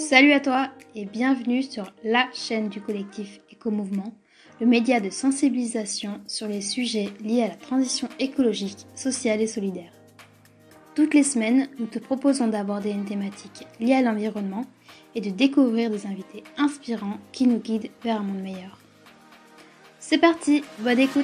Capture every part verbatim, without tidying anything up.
Salut à toi et bienvenue sur la chaîne du collectif Éco-Mouvement, le média de sensibilisation sur les sujets liés à la transition écologique, sociale et solidaire. Toutes les semaines, nous te proposons d'aborder une thématique liée à l'environnement et de découvrir des invités inspirants qui nous guident vers un monde meilleur. C'est parti, bonne écoute!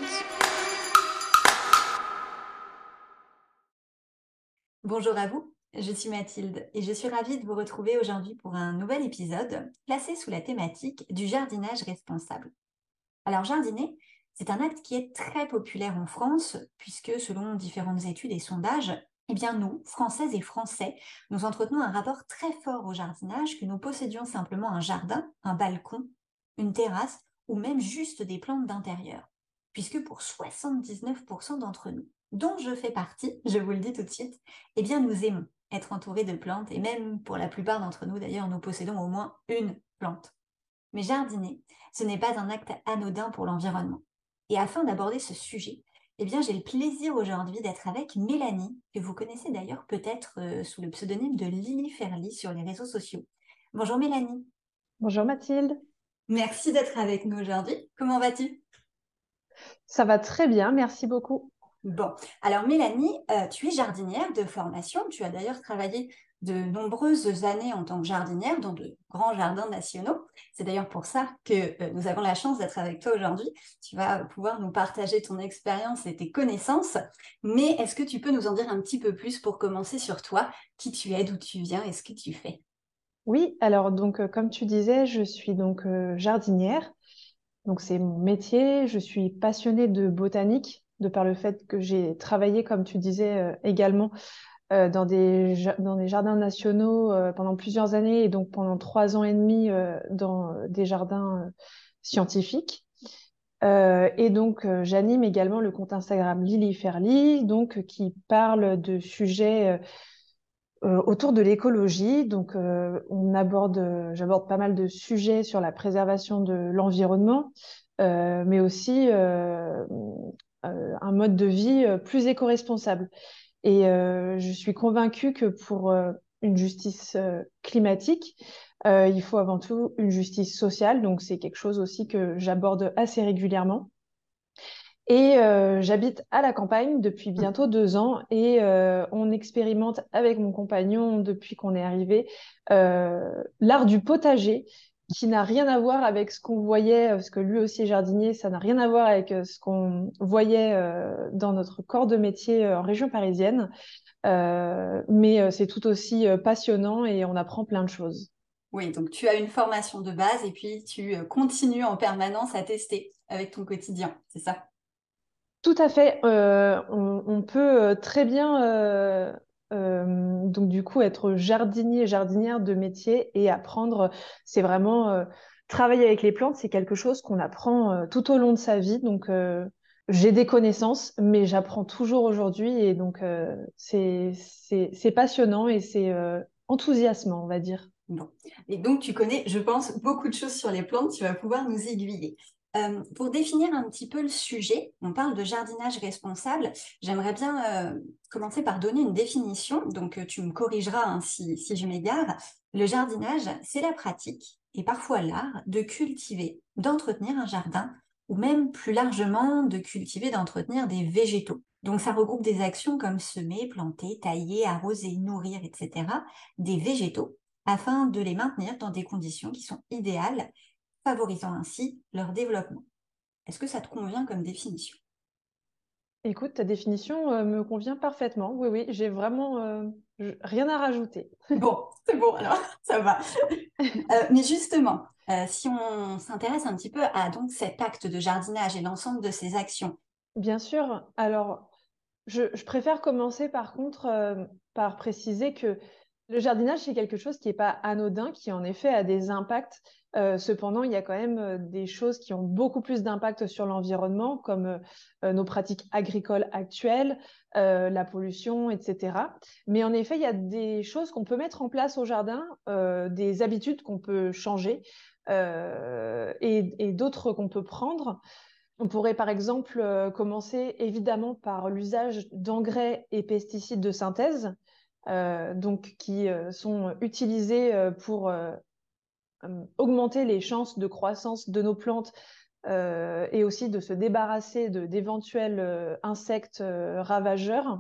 Bonjour à vous, je suis Mathilde et je suis ravie de vous retrouver aujourd'hui pour un nouvel épisode placé sous la thématique du jardinage responsable. Alors jardiner, c'est un acte qui est très populaire en France puisque selon différentes études et sondages, eh bien nous, Françaises et Français, nous entretenons un rapport très fort au jardinage, que nous possédions simplement un jardin, un balcon, une terrasse ou même juste des plantes d'intérieur. Puisque pour soixante-dix-neuf pour cent d'entre nous, dont je fais partie, je vous le dis tout de suite, eh bien nous aimons être entourés de plantes et même pour la plupart d'entre nous d'ailleurs, nous possédons au moins une plante. Mais jardiner, ce n'est pas un acte anodin pour l'environnement. Et afin d'aborder ce sujet, eh bien, j'ai le plaisir aujourd'hui d'être avec Mélanie, que vous connaissez d'ailleurs peut-être euh, sous le pseudonyme de Lily Ferly sur les réseaux sociaux. Bonjour Mélanie. Bonjour Mathilde, Merci d'être avec nous aujourd'hui. Comment vas-tu? ça va très bien, merci beaucoup. Bon, alors Mélanie, euh, tu es jardinière de formation. Tu as d'ailleurs travaillé de nombreuses années en tant que jardinière dans de grands jardins nationaux. C'est d'ailleurs pour ça que euh, nous avons la chance d'être avec toi aujourd'hui. Tu vas pouvoir nous partager ton expérience et tes connaissances. Mais est-ce que tu peux nous en dire un petit peu plus pour commencer sur toi, qui tu es, d'où tu viens et ce que tu fais? Oui, alors donc euh, comme tu disais, je suis donc euh, jardinière, donc c'est mon métier. Je suis passionnée de botanique, de par le fait que j'ai travaillé, comme tu disais euh, également, euh, dans des ja- dans des jardins nationaux euh, pendant plusieurs années et donc pendant trois ans et demi euh, dans euh, des jardins euh, scientifiques. Euh, et donc, euh, j'anime également le compte Instagram Lily Ferly, donc euh, qui parle de sujets euh, euh, autour de l'écologie. Donc, euh, on aborde, euh, j'aborde pas mal de sujets sur la préservation de l'environnement, euh, mais aussi euh, euh, un mode de vie euh, plus éco-responsable. Et euh, je suis convaincue que pour euh, une justice euh, climatique, euh, il faut avant tout une justice sociale. Donc, c'est quelque chose aussi que j'aborde assez régulièrement. Et euh, j'habite à la campagne depuis bientôt deux ans et euh, on expérimente avec mon compagnon depuis qu'on est arrivé euh, l'art du potager qui n'a rien à voir avec ce qu'on voyait, parce que lui aussi est jardinier, ça n'a rien à voir avec euh, ce qu'on voyait euh, dans notre corps de métier euh, en région parisienne. Euh, mais euh, c'est tout aussi euh, passionnant et on apprend plein de choses. Oui, donc tu as une formation de base et puis tu euh, continues en permanence à tester avec ton quotidien, c'est ça? Tout à fait. Euh, on, on peut euh, très bien euh, euh, donc du coup être jardinier, jardinière de métier et apprendre. C'est vraiment euh, travailler avec les plantes, c'est quelque chose qu'on apprend euh, tout au long de sa vie. Donc euh, j'ai des connaissances, mais j'apprends toujours aujourd'hui et donc euh, c'est c'est c'est passionnant et c'est euh, enthousiasmant, on va dire. Bon. Et donc, tu connais, je pense, beaucoup de choses sur les plantes, tu vas pouvoir nous aiguiller. Euh, pour définir un petit peu le sujet, on parle de jardinage responsable. J'aimerais bien euh, commencer par donner une définition, donc euh, tu me corrigeras hein, si, si je m'égare. Le jardinage, c'est la pratique, et parfois l'art, de cultiver, d'entretenir un jardin, ou même plus largement de cultiver, d'entretenir des végétaux. Donc ça regroupe des actions comme semer, planter, tailler, arroser, nourrir, et cetera, des végétaux afin de les maintenir dans des conditions qui sont idéales, favorisant ainsi leur développement. Est-ce que ça te convient comme définition? Écoute, ta définition euh, me convient parfaitement. Oui, oui, j'ai vraiment euh, je- rien à rajouter. Bon, c'est bon alors, ça va. Euh, mais justement, euh, si on s'intéresse un petit peu à donc cet acte de jardinage et l'ensemble de ces actions, Bien sûr. Alors, je, je préfère commencer par contre euh, par préciser que le jardinage, c'est quelque chose qui n'est pas anodin, qui en effet a des impacts. Euh, cependant, il y a quand même euh, des choses qui ont beaucoup plus d'impact sur l'environnement, comme euh, euh, nos pratiques agricoles actuelles, euh, la pollution, et cetera. Mais en effet, il y a des choses qu'on peut mettre en place au jardin, euh, des habitudes qu'on peut changer euh, et, et d'autres qu'on peut prendre. On pourrait par exemple euh, commencer évidemment par l'usage d'engrais et pesticides de synthèse, euh, donc qui euh, sont utilisés euh, pour euh, euh, augmenter les chances de croissance de nos plantes euh, et aussi de se débarrasser de, d'éventuels euh, insectes euh, ravageurs.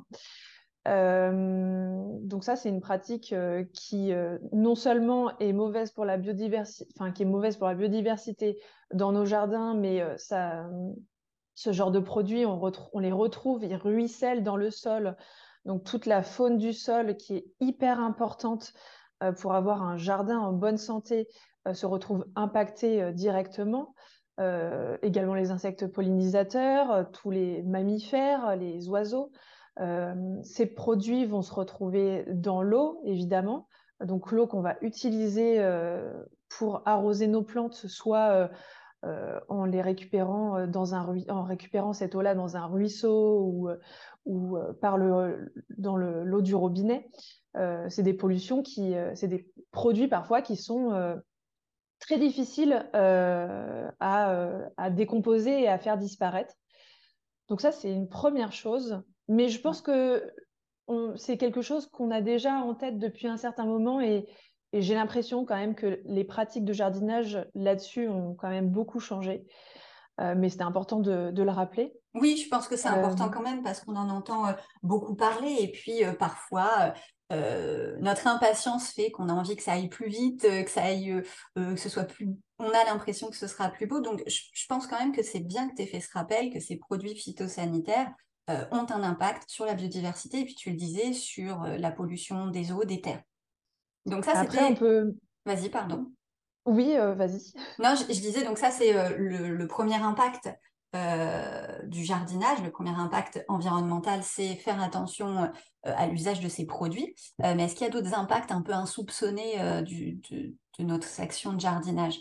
Euh, donc ça, c'est une pratique euh, qui euh, non seulement est mauvaise pour la biodiversité, enfin qui est mauvaise pour la biodiversité dans nos jardins, mais euh, ça, ce genre de produits, on, retrou- on les retrouve, ils ruissellent dans le sol. Donc toute la faune du sol qui est hyper importante euh, pour avoir un jardin en bonne santé euh, se retrouve impactée euh, directement. Euh, également les insectes pollinisateurs, euh, tous les mammifères, les oiseaux. Euh, ces produits vont se retrouver dans l'eau, évidemment. Donc l'eau qu'on va utiliser euh, pour arroser nos plantes, soit euh, euh, en les récupérant euh, dans un rui- en récupérant cette eau-là dans un ruisseau ou, euh, ou euh, par le dans le, l'eau du robinet. Euh, c'est des pollutions qui, euh, c'est des produits parfois qui sont euh, très difficiles euh, à, euh, à décomposer et à faire disparaître. Donc ça, c'est une première chose. Mais je pense que on- c'est quelque chose qu'on a déjà en tête depuis un certain moment et, et j'ai l'impression quand même que les pratiques de jardinage là-dessus ont quand même beaucoup changé. Euh, mais c'était important de, de le rappeler. Oui, je pense que c'est Euh, important quand même parce qu'on en entend euh, beaucoup parler et puis euh, parfois euh, euh, notre impatience fait qu'on a envie que ça aille plus vite, euh, que ça aille, euh, euh, que ce soit plus. On a l'impression que ce sera plus beau. Donc, je, je pense quand même que c'est bien que tu aies fait ce rappel que ces produits phytosanitaires euh, ont un impact sur la biodiversité et puis tu le disais sur euh, la pollution des eaux, des terres. Donc ça, après, on c'était. peut... Vas-y, pardon. Oui, euh, vas-y. Non, je, je disais, donc ça, c'est euh, le, le premier impact euh, du jardinage. Le premier impact environnemental, c'est faire attention euh, à l'usage de ces produits. Euh, mais est-ce qu'il y a d'autres impacts un peu insoupçonnés euh, du, de, de notre action de jardinage?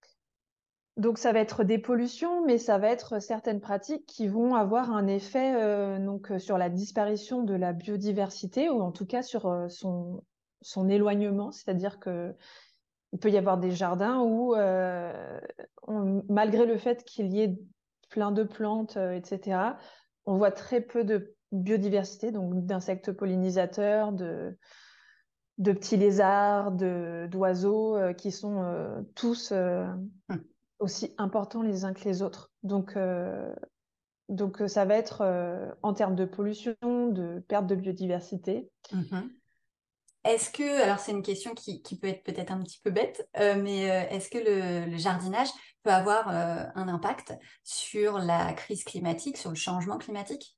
Donc, ça va être des pollutions, mais ça va être certaines pratiques qui vont avoir un effet euh, donc, euh, sur la disparition de la biodiversité ou en tout cas sur euh, son, son éloignement. C'est-à-dire que il peut y avoir des jardins où, euh, on- malgré le fait qu'il y ait plein de plantes, euh, et cetera, on voit très peu de biodiversité, donc d'insectes pollinisateurs, de, de petits lézards, de, d'oiseaux, euh, qui sont euh, tous euh, Hum, aussi importants les uns que les autres. Donc, euh, donc euh, ça va être euh, en termes de pollution, de perte de biodiversité. mhm. Est-ce que, alors c'est une question qui, qui peut être peut-être un petit peu bête, euh, mais euh, est-ce que le, le jardinage peut avoir euh, un impact sur la crise climatique, sur le changement climatique?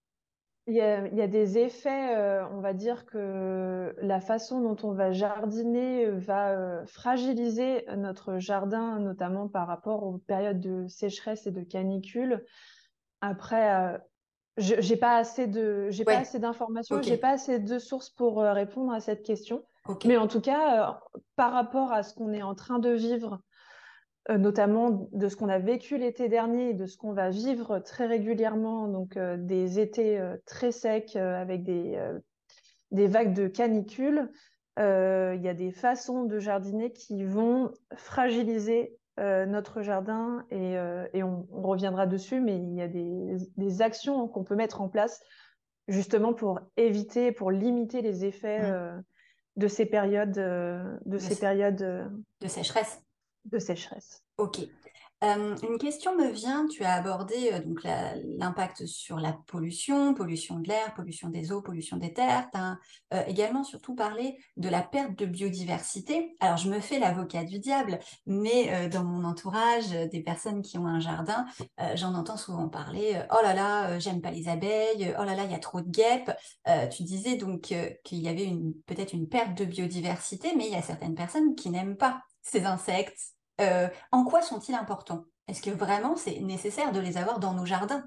Il y a, il y a des effets, euh, on va dire que la façon dont on va jardiner euh, va euh, fragiliser notre jardin, notamment par rapport aux périodes de sécheresse et de canicule. Après, euh, je- j'ai pas assez de, j'ai pas Ouais, assez d'informations, ok, j'ai pas assez de sources pour euh, répondre à cette question. ok. Mais en tout cas, euh, par rapport à ce qu'on est en train de vivre, euh, notamment de ce qu'on a vécu l'été dernier et de ce qu'on va vivre très régulièrement, donc euh, des étés euh, très secs euh, avec des, euh, des vagues de canicule. Euh, Il y a des façons de jardiner qui vont fragiliser euh, notre jardin et, euh, et on, on reviendra dessus, mais il y a des, des actions qu'on peut mettre en place justement pour éviter, pour limiter les effets Hmm. euh, de ces périodes, euh, de De, ces périodes euh, de sécheresse. de sécheresse. Ok. Euh, une question me vient, tu as abordé euh, donc la- l'impact sur la pollution, pollution de l'air, pollution des eaux, pollution des terres. Tu as euh, également surtout parlé de la perte de biodiversité. Alors je me fais l'avocat du diable, mais euh, dans mon entourage, euh, des personnes qui ont un jardin, euh, j'en entends souvent parler. euh, oh là là, euh, j'aime pas les abeilles. Oh là là, il y a trop de guêpes. Euh, tu disais donc euh, qu'il y avait une peut-être une perte de biodiversité, mais il y a certaines personnes qui n'aiment pas ces insectes. Euh, en quoi sont-ils importants? Est-ce que vraiment c'est nécessaire de les avoir dans nos jardins?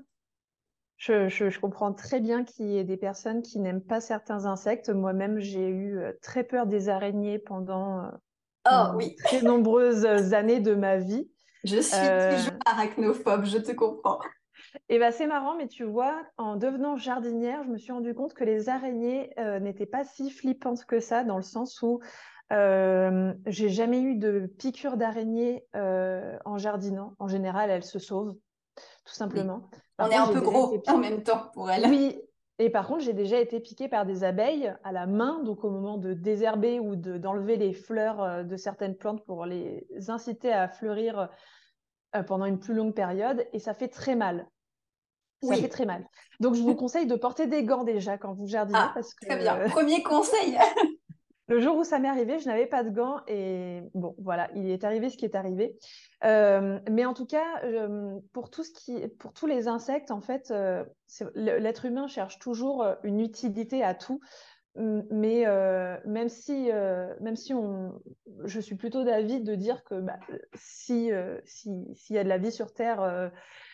Je, je, je comprends très bien qu'il y ait des personnes qui n'aiment pas certains insectes. Moi-même, j'ai eu euh, très peur des araignées pendant, euh, Oh pendant oui, très nombreuses années de ma vie. je suis Euh, toujours arachnophobe, je te comprends. et ben c'est marrant, mais tu vois, en devenant jardinière, je me suis rendu compte que les araignées euh, n'étaient pas si flippantes que ça, dans le sens où euh, j'ai jamais eu de piqûre d'araignée euh, en jardinant. En général, elles se sauvent, tout Oui. simplement. On Par est contre, un j'ai peu déjà été gros en piquée. même temps pour elle. Oui, Et par contre, j'ai déjà été piquée par des abeilles à la main, donc au moment de désherber ou de, d'enlever les fleurs euh, de certaines plantes pour les inciter à fleurir euh, pendant une plus longue période. Et ça fait très mal. Ça fait Oui. très mal. Donc, je vous conseille de porter des gants déjà quand vous jardinez Ah, parce très bien. que Premier conseil. le jour où ça m'est arrivé, je n'avais pas de gants et bon, voilà, il est arrivé ce qui est arrivé. Euh, mais en tout cas, euh, pour tout ce qui, pour tous les insectes, en fait, euh, c'est- le- l'être humain cherche toujours euh, une utilité à tout. M- Mais euh, même si, euh, même si on, je suis plutôt d'avis de dire que bah, si, euh, si, s'il y a de la vie sur Terre, euh,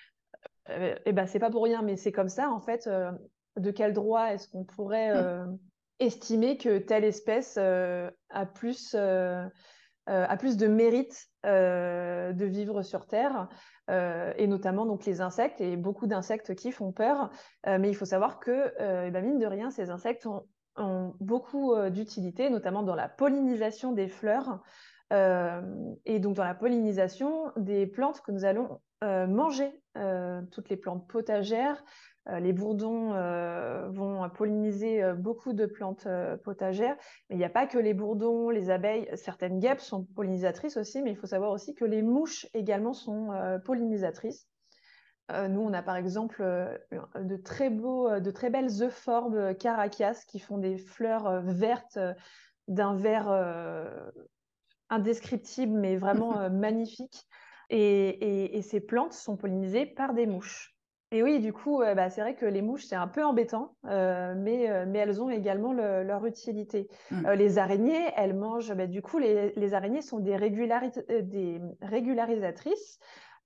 euh, eh ben c'est pas pour rien, mais c'est comme ça en fait. Euh, de quel droit est-ce qu'on pourrait euh, estimer que telle espèce euh, a plus euh, euh, a plus de mérite euh, de vivre sur Terre, euh, et notamment donc les insectes et beaucoup d'insectes qui font peur. Euh, mais il faut savoir que euh, eh ben, mine de rien, ces insectes ont, ont beaucoup euh, d'utilité, notamment dans la pollinisation des fleurs. Euh, et donc dans la pollinisation des plantes que nous allons euh, manger, euh, toutes les plantes potagères. Euh, les bourdons euh, vont polliniser euh, beaucoup de plantes euh, potagères, mais il n'y a pas que les bourdons, les abeilles. Certaines guêpes sont pollinisatrices aussi, mais il faut savoir aussi que les mouches également sont euh, pollinisatrices. Euh, nous, on a par exemple euh, de très beaux, euh, de très belles euphorbes caracias qui font des fleurs euh, vertes euh, d'un vert euh, indescriptible, mais vraiment euh, magnifique. Et, et- et ces plantes sont pollinisées par des mouches. Et oui, du coup, euh, bah, c'est vrai que les mouches, c'est un peu embêtant, euh, mais, euh, mais elles ont également le- leur utilité. Euh, Mm. les araignées, elles mangent, bah, du coup, les, les araignées sont des, régulari- euh, des régularisatrices.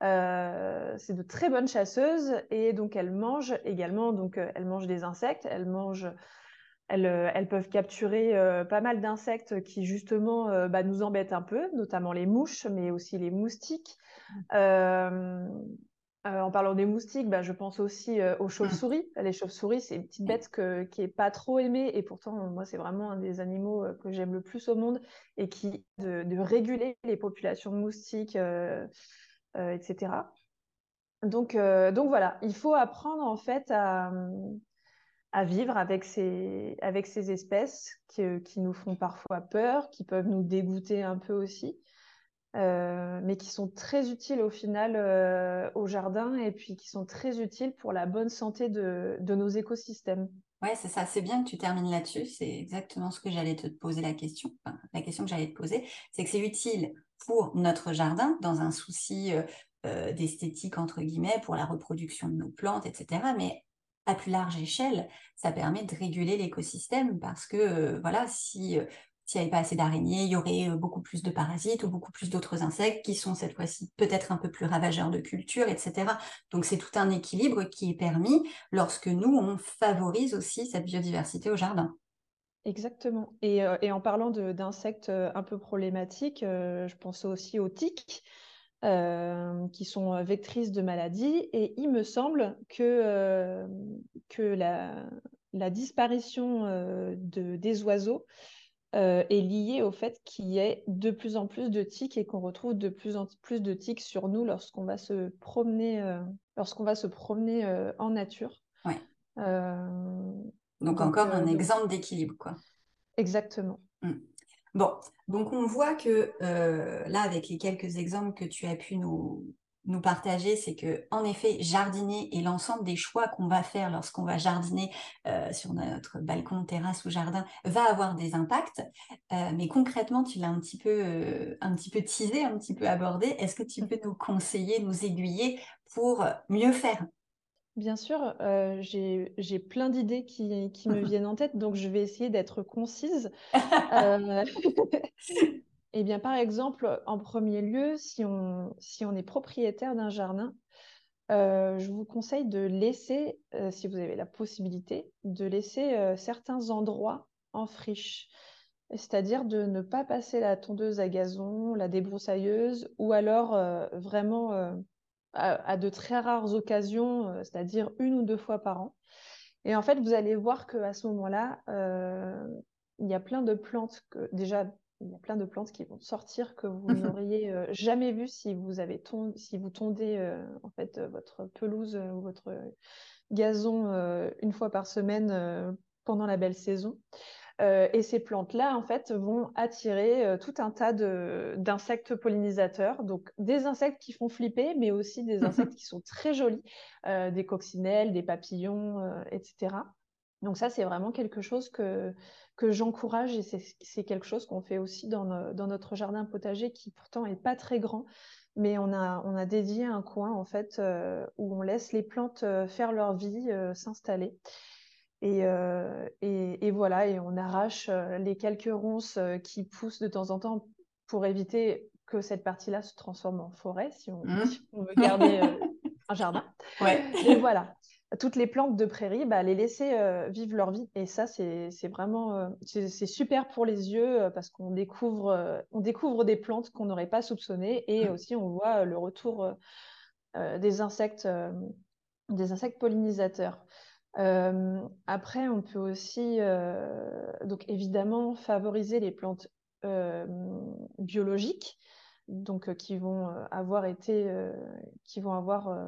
Euh, c'est de très bonnes chasseuses et donc elles mangent également, donc euh, elles mangent des insectes, elles mangent elles, euh, elles peuvent capturer euh, pas mal d'insectes qui justement euh, bah, nous embêtent un peu, notamment les mouches, mais aussi les moustiques. Euh, euh, en parlant des moustiques, bah, je pense aussi euh, aux Mm. chauves-souris. Les chauves-souris, c'est une petite bête que, qui est pas trop aimée et pourtant, moi, c'est vraiment un des animaux euh, que j'aime le plus au monde et qui de, de réguler les populations de moustiques, euh, euh, et cetera. Donc, euh, donc voilà, il faut apprendre en fait à, à vivre avec ces, avec ces espèces qui, qui nous font parfois peur, qui peuvent nous dégoûter un peu aussi, euh, mais qui sont très utiles au final euh, au jardin et puis qui sont très utiles pour la bonne santé de, de nos écosystèmes. Ouais, c'est ça, c'est bien que tu termines là-dessus. C'est exactement ce que j'allais te poser la question. Enfin, la question que j'allais te poser, c'est que c'est utile pour notre jardin, dans un souci euh, euh, d'esthétique, entre guillemets, pour la reproduction de nos plantes, et cetera. Mais à plus large échelle, ça permet de réguler l'écosystème parce que, euh, voilà, si, euh, s'il n'y avait pas assez d'araignées, il y aurait euh, beaucoup plus de parasites ou beaucoup plus d'autres insectes qui sont cette fois-ci peut-être un peu plus ravageurs de culture, et cetera. Donc, c'est tout un équilibre qui est permis lorsque nous, on favorise aussi cette biodiversité au jardin. Exactement. Et, euh, et en parlant de- d'insectes euh, un peu problématiques, euh, je pense aussi aux tiques, euh, qui sont euh, vectrices de maladies. Et il me semble que, euh, que la, la disparition euh, de, des oiseaux euh, est liée au fait qu'il y ait de plus en plus de tiques et qu'on retrouve de plus en plus de tiques sur nous lorsqu'on va se promener, euh, lorsqu'on va se promener euh, en nature. Ouais. Euh, Donc donc, encore un euh, donc, exemple d'équilibre, quoi. exactement. Mm. Bon, donc on voit que euh, là, avec les quelques exemples que tu as pu nous, nous partager, c'est que en effet, jardiner et l'ensemble des choix qu'on va faire lorsqu'on va jardiner euh, sur notre balcon, terrasse ou jardin va avoir des impacts. Euh, mais concrètement, tu l'as un petit peu, euh, un petit peu teasé, un petit peu abordé. Est-ce que tu peux nous conseiller, nous aiguiller pour mieux faire? Bien sûr, euh, j'ai, j'ai plein d'idées qui, qui me viennent en tête, donc je vais essayer d'être concise. Euh, Eh bien, par exemple, en premier lieu, si on, si on est propriétaire d'un jardin, euh, je vous conseille de laisser, euh, si vous avez la possibilité, de laisser euh, certains endroits en friche. C'est-à-dire de ne pas passer la tondeuse à gazon, la débroussailleuse, ou alors euh, vraiment euh, à, à de très rares occasions, euh, c'est-à-dire une ou deux fois par an. Et en fait, vous allez voir qu'à ce moment-là, euh, il y a plein de plantes que déjà il y a plein de plantes qui vont sortir que vous n'auriez euh, jamais vu si vous avez ton- si vous tondez euh, en fait euh, votre pelouse euh, ou votre gazon euh, une fois par semaine euh, pendant la belle saison. Euh, et ces plantes-là, en fait, vont attirer euh, tout un tas de, d'insectes pollinisateurs. Donc, des insectes qui font flipper, mais aussi des insectes qui sont très jolis, euh, des coccinelles, des papillons, euh, et cetera. Donc ça, c'est vraiment quelque chose que, que j'encourage et c'est, c'est quelque chose qu'on fait aussi dans, no- dans notre jardin potager qui pourtant est pas très grand, mais on a, on a dédié un coin en fait euh, où on laisse les plantes euh, faire leur vie, euh, s'installer. Et, euh, et, et voilà, et on arrache euh, les quelques ronces euh, qui poussent de temps en temps pour éviter que cette partie-là se transforme en forêt, si on, Mhm. si on veut garder euh, un jardin. Ouais. Mais voilà, toutes les plantes de prairie, bah, les laisser euh, vivre leur vie. Et ça, c'est c'est vraiment euh, c'est c'est super pour les yeux euh, parce qu'on découvre, euh, on découvre des plantes qu'on n'aurait pas soupçonnées et Mm. aussi on voit euh, le retour euh, euh, des insectes, euh, des insectes pollinisateurs. Euh, après, on peut aussi, euh, donc évidemment, favoriser les plantes euh, biologiques, donc euh, qui vont euh, avoir été, euh, qui vont avoir euh,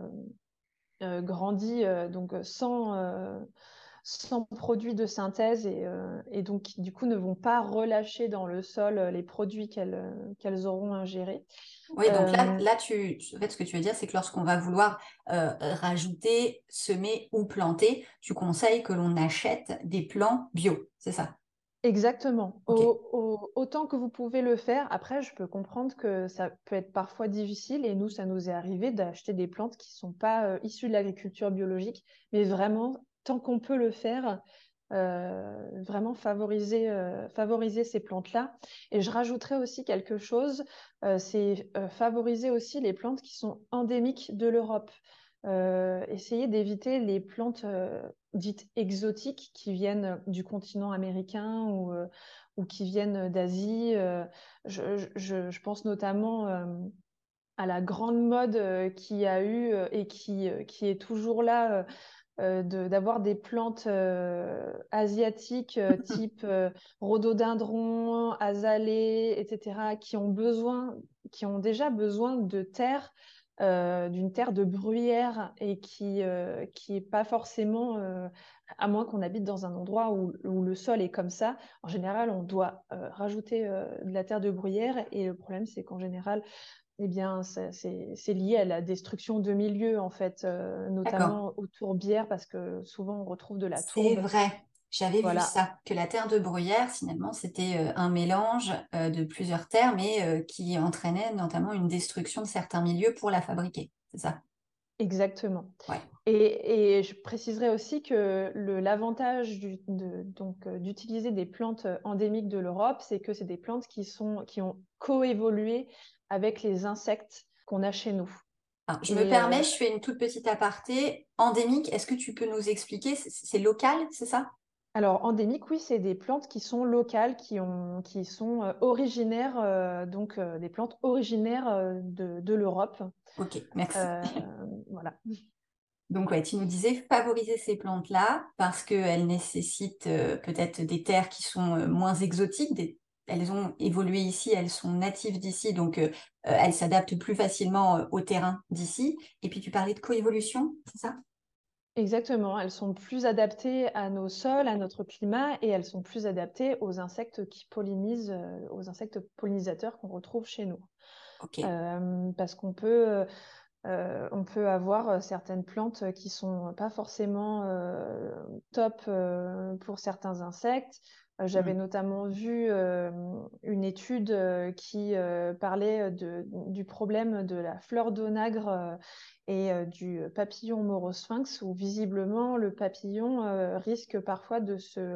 euh, grandi euh, donc sans euh, sans produits de synthèse et, euh, et donc qui, du coup ne vont pas relâcher dans le sol euh, les produits qu'elles euh, qu'elles auront ingérés. Oui, donc là, Euh, là tu, tu- en fait, ce que tu veux dire, c'est que lorsqu'on va vouloir euh, rajouter, semer ou planter, tu conseilles que l'on achète des plants bio, c'est ça? Exactement. Ok. Au- au- autant que vous pouvez le faire. Après, je peux comprendre que ça peut être parfois difficile et nous, ça nous est arrivé d'acheter des plantes qui sont pas euh, issues de l'agriculture biologique, mais vraiment, tant qu'on peut le faire, euh, vraiment favoriser, euh, favoriser ces plantes-là. Et je rajouterais aussi quelque chose, euh, c'est euh, favoriser aussi les plantes qui sont endémiques de l'Europe. Euh, essayer d'éviter les plantes euh, dites exotiques qui viennent du continent américain ou, euh, ou qui viennent d'Asie. Euh, je, je- je pense notamment euh, à la grande mode euh, qu'il y a eu euh, et qui, euh, qui est toujours là, euh, euh, de- d'avoir des plantes euh, asiatiques euh, type euh, rhododendron, azalée, et cetera, qui ont besoin, qui ont déjà besoin de terre, euh, d'une terre de bruyère et qui euh, qui est pas forcément, euh, à moins qu'on habite dans un endroit où, où le sol est comme ça. En général, on doit euh, rajouter euh, de la terre de bruyère et le problème, c'est qu'en général eh bien, ça- c'est c'est lié à la destruction de milieux, en fait, euh, D'accord. notamment aux tourbières, parce que souvent on retrouve de la C'est tourbe. vrai. J'avais vu Voilà, ça, que la terre de bruyère, finalement, c'était euh, un mélange euh, de plusieurs terres, mais euh, qui entraînait notamment une destruction de certains milieux pour la fabriquer. C'est ça? exactement. Ouais. Et, et je préciserai aussi que le, l'avantage du- de- donc, euh, d'utiliser des plantes euh, endémiques de l'Europe, c'est que c'est des plantes qui sont, qui ont coévolué avec les insectes qu'on a chez nous. Alors, je me Et permets, euh, je fais une toute petite aparté. Endémique, est-ce que tu peux nous expliquer? C'est c'est local, c'est ça? alors, endémiques, oui, c'est des plantes qui sont locales, qui ont, qui sont euh, originaires, euh, donc euh, des plantes originaires euh, de, de l'Europe. Ok, merci. Euh, voilà. Donc, ouais, tu nous disais favoriser ces plantes-là parce qu'elles nécessitent euh, peut-être des terres qui sont euh, moins exotiques. Des- Elles ont évolué ici, elles sont natives d'ici, donc euh, euh, elles s'adaptent plus facilement euh, au terrain d'ici. Et puis, tu parlais de coévolution, c'est ça? Exactement. Elles sont plus adaptées à nos sols, à notre climat, et elles sont plus adaptées aux insectes qui pollinisent, euh, aux insectes pollinisateurs qu'on retrouve chez nous. Ok. Euh, parce qu'on peut, euh, on peut avoir euh, certaines plantes qui sont pas forcément euh, top euh, pour certains insectes. Euh, J'avais Mm. notamment vu euh, une étude euh, qui euh, parlait de, du problème de la fleur d'onagre euh, et euh, du papillon morosphinx, où visiblement le papillon euh, risque parfois de se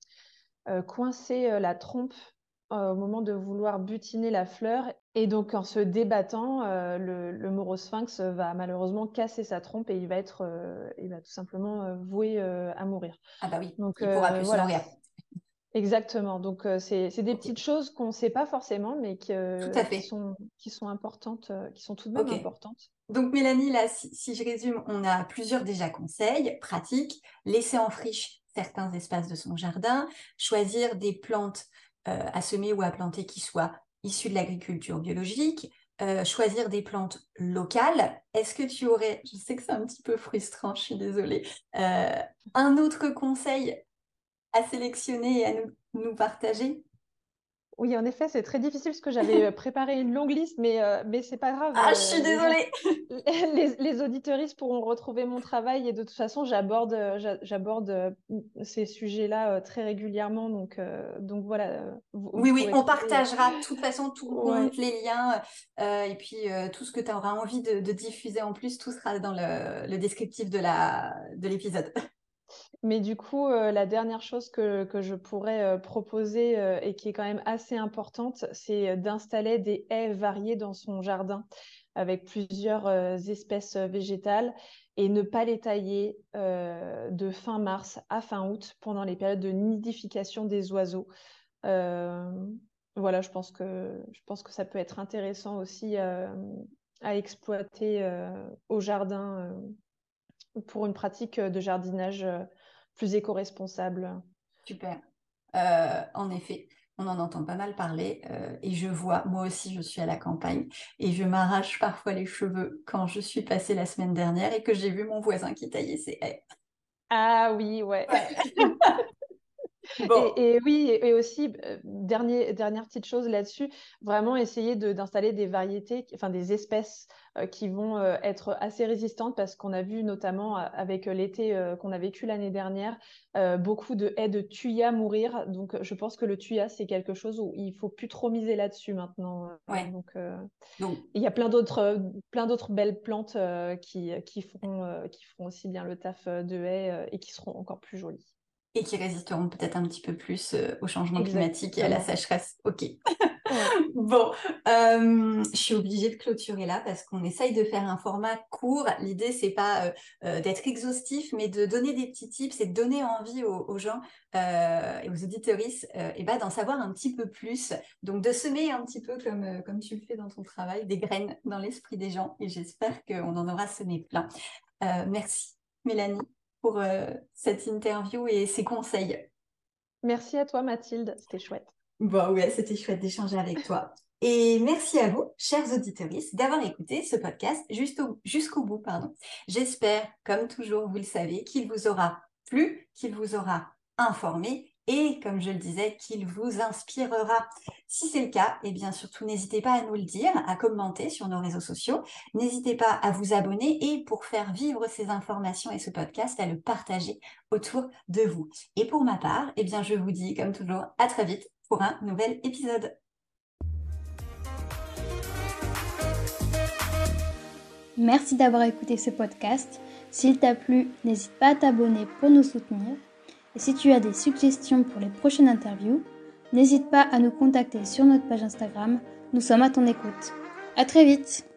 euh, coincer euh, la trompe euh, au moment de vouloir butiner la fleur. Et donc, en se débattant, euh, le, le morosphinx va malheureusement casser sa trompe et il va être, euh, il va tout simplement euh, voué euh, à mourir. Ah bah oui, Donc, il pourra euh, plus se voilà, nourrir. exactement. Donc, euh, c'est, c'est des Ok, petites choses qu'on ne sait pas forcément, mais tout que- à qui fait. sont, qui sont importantes, euh, qui sont tout de même Ok. importantes. Donc, Mélanie, là, si, si je résume, on a plusieurs déjà conseils pratiques. Laisser en friche certains espaces de son jardin, choisir des plantes euh, à semer ou à planter qui soient issus de l'agriculture biologique, euh, choisir des plantes locales. Est-ce que tu aurais, je sais que c'est un petit peu frustrant, je suis désolée, euh, un autre conseil à sélectionner et à nous, nous partager? Oui, en effet, c'est très difficile parce que j'avais euh, préparé une longue liste, mais, euh, mais c'est pas grave. Ah, je suis euh, les gens, désolée. les, les auditeuristes pourront retrouver mon travail et de toute façon, j'aborde, euh, j'a- j'aborde euh, ces sujets-là euh, très régulièrement. Donc, euh, donc voilà, euh, vous, vous Oui, oui, pourrez on trouver. partagera de toute façon tout le euh, compte, ouais. les liens, euh, et puis euh, tout ce que tu auras envie de, de diffuser en plus, tout sera dans le, le descriptif de la, de l'épisode. Mais du coup, euh, la dernière chose que, que je pourrais euh, proposer euh, et qui est quand même assez importante, c'est euh, d'installer des haies variées dans son jardin avec plusieurs euh, espèces euh, végétales et ne pas les tailler euh, de fin mars à fin août pendant les périodes de nidification des oiseaux. Euh, voilà, je pense que, je pense que ça peut être intéressant aussi euh, à exploiter euh, au jardin euh, pour une pratique de jardinage euh, plus éco-responsable. Super. Euh, en effet, on en entend pas mal parler euh, et je vois, moi aussi je suis à la campagne et je m'arrache parfois les cheveux quand je suis passée la semaine dernière et que j'ai vu mon voisin qui taillait ses haies. Ah oui, ouais. Ouais. Bon, Et, et oui, et, et aussi, euh, dernier, dernière petite chose là-dessus, vraiment essayer de, d'installer des variétés, enfin des espèces euh, qui vont euh, être assez résistantes parce qu'on a vu notamment euh, avec l'été euh, qu'on a vécu l'année dernière, euh, beaucoup de haies de thuya mourir. Donc je pense que le thuya, c'est quelque chose où il faut plus trop miser là-dessus maintenant. Euh, ouais. donc euh, Donc, il y a plein d'autres, euh, plein d'autres belles plantes euh, qui, qui feront, euh, qui feront aussi bien le taf euh, de haies euh, et qui seront encore plus jolies. et qui résisteront peut-être un petit peu plus euh, au changement climatique et à la Exactement. sécheresse. Ok. Ouais. Bon, euh, je suis obligée de clôturer là parce qu'on essaye de faire un format court. L'idée, c'est pas euh, euh, d'être exhaustif, mais de donner des petits tips et de donner envie aux, aux gens euh, et aux auditeuristes euh, et bah, d'en savoir un petit peu plus. Donc, de semer un petit peu comme, euh, comme tu le fais dans ton travail, des graines dans l'esprit des gens. Et j'espère qu'on en aura semé plein. Euh, merci, Mélanie, pour euh, cette interview et ces conseils. Merci à toi, Mathilde. C'était chouette. Bon, ouais, c'était chouette d'échanger avec toi. Et merci à vous, chers auditeurs, d'avoir écouté ce podcast jusqu'au jusqu'au bout, pardon. J'espère, comme toujours, vous le savez, qu'il vous aura plu, qu'il vous aura informé et, comme je le disais, qu'il vous inspirera. Si c'est le cas, eh bien, surtout, n'hésitez pas à nous le dire, à commenter sur nos réseaux sociaux. N'hésitez pas à vous abonner et, pour faire vivre ces informations et ce podcast, à le partager autour de vous. Et pour ma part, eh bien, je vous dis, comme toujours, à très vite pour un nouvel épisode. Merci d'avoir écouté ce podcast. S'il t'a plu, n'hésite pas à t'abonner pour nous soutenir. Et si tu as des suggestions pour les prochaines interviews, n'hésite pas à nous contacter sur notre page Instagram. Nous sommes à ton écoute. À très vite!